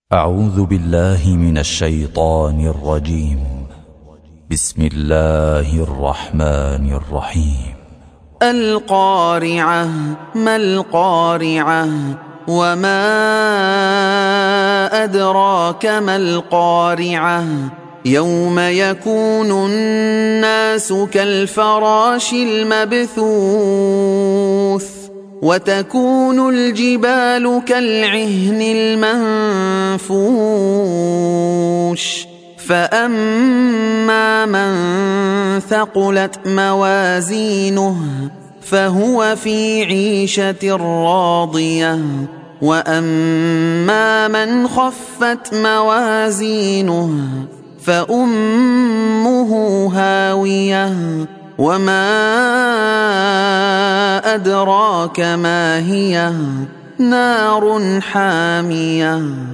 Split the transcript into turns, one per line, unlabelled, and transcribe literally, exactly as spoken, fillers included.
أعوذ بالله من الشيطان الرجيم. بسم الله الرحمن الرحيم.
القارعة ما القارعة وما أدراك ما القارعة يوم يكون الناس كالفراش المبثوث وتكون الجبال كالعهن المنفوش فأما من ثقلت موازينه فهو في عيشة راضية وأما من خفت موازينه فأمه هاوية وما أدراك ما هي نار حامية.